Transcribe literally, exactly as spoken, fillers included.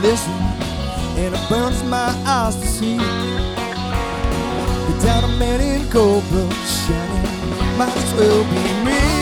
listen, and it burns my eyes to see. Without a man in gold brush shining, might as well be me.